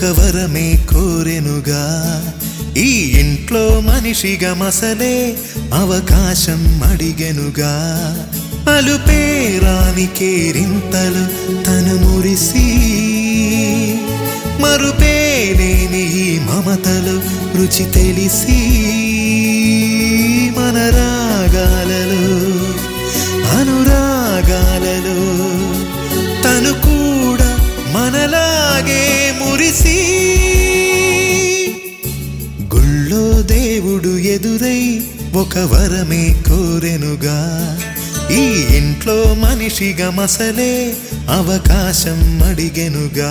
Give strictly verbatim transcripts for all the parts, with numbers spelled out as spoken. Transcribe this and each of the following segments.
వరమే కోరెనుగా ఈ ఇంట్లో మనిషిగా మసలే అవకాశం అడిగెనుగా అలుపేరాని కేరింతలు తను మురిసి మరుపేలేని ఈ మమతలు రుచి తెలిసి మన రాగాలలో అనురాగాలలో తను కూడా మనలాగే మురిసి గుళ్ళో దేవుడు ఎదురై ఒక వరమే కోరెనుగా ఈ ఇంట్లో మనిషిగా మసలే అవకాశం అడిగెనుగా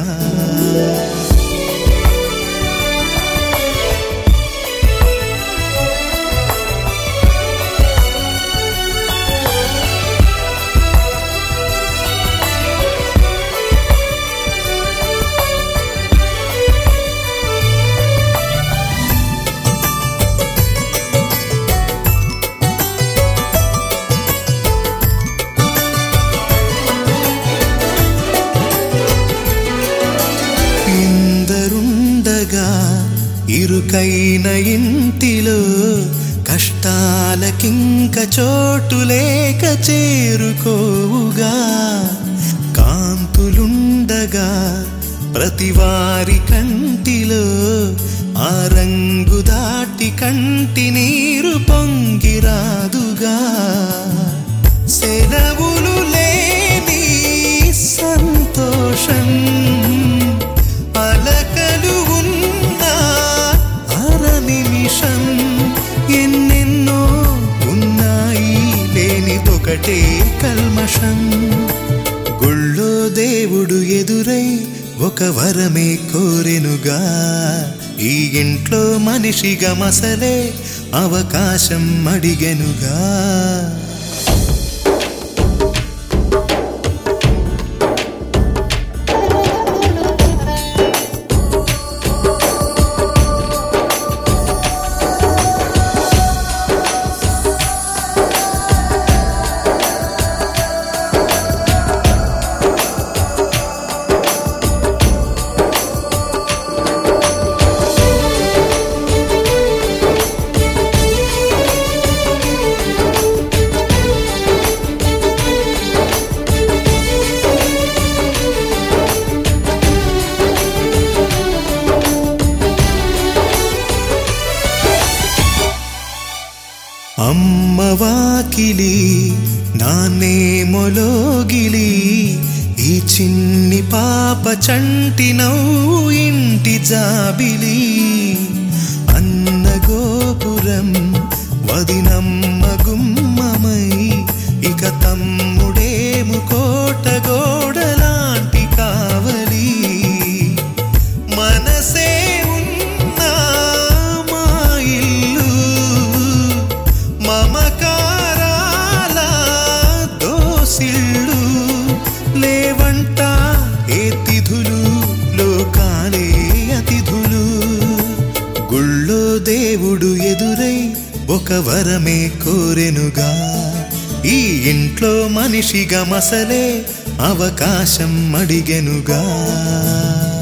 ఇరుకైన ఇంటిలో కష్టాలకింక చోటు లేక చేరుకోవుగా కాంతులుండగా ప్రతివారి కంటిలో ఆ రంగు దాటి కంటి నీరు పొంగిరాదుగా సెలవులు లేని సంతోషం పలకలు ఎన్నెన్నో ఉన్నాయి లేనిదొకటే కల్మషం గుళ్ళో దేవుడు ఎదురై ఒక వరమే కోరెనుగా ఈ ఇంట్లో మనిషిగా మసలే అవకాశం అడిగెనుగా అమ్మ వాకిలి నాన్నే మొలోగిలి ఈ చిన్ని పాప చంటి నవ్వు ఇంటి జాబిలి అన్న గోపురం వదినమ్మ గుమ్మమై ఇక తమ్ముడేము కోట గోడలాంటి కావలి మనసే మమకారాల దోసిళ్ళు లేవంట ఏ తిథులు లోకాలే అతిథులు గుళ్ళో దేవుడు ఎదురై ఒక వరమే కోరెనుగా ఈ ఇంట్లో మనిషిగా మసలే అవకాశం అడిగెనుగా